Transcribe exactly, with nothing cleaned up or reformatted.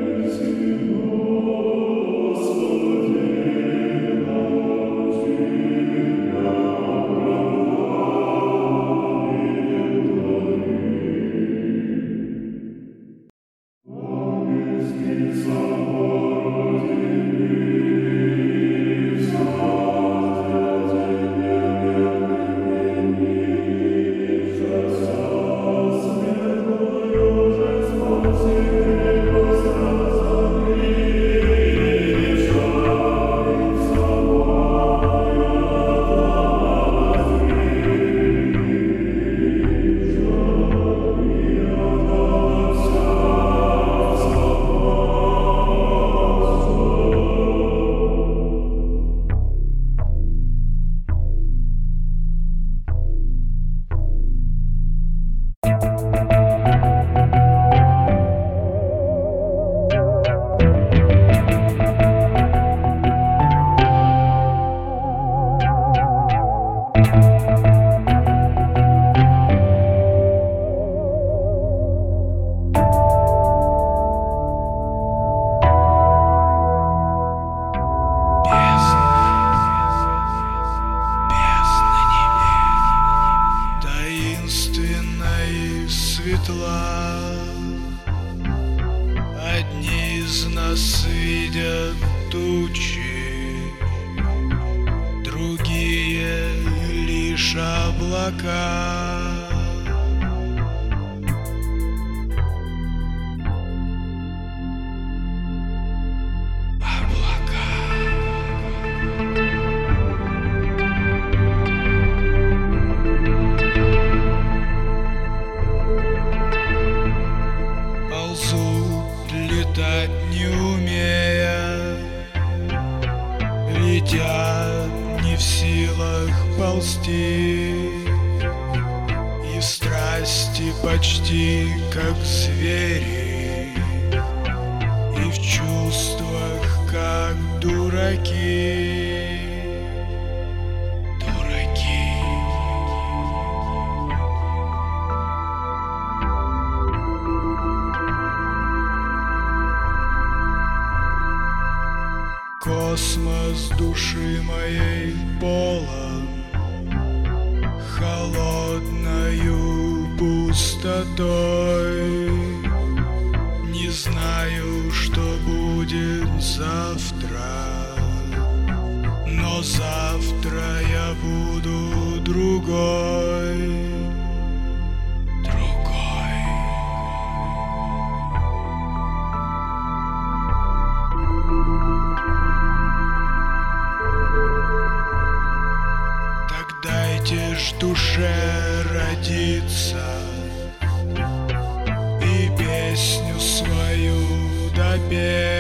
светла. Одни из нас видят тучи, другие лишь облака. Летать не умея, летят не в силах ползти, и страсти почти как звери, и в чувствах как дураки. Космос души моей полон холодною пустотой. Не знаю, что будет завтра, но завтра я буду другой. Дайте ж душе родиться и песню свою допеть.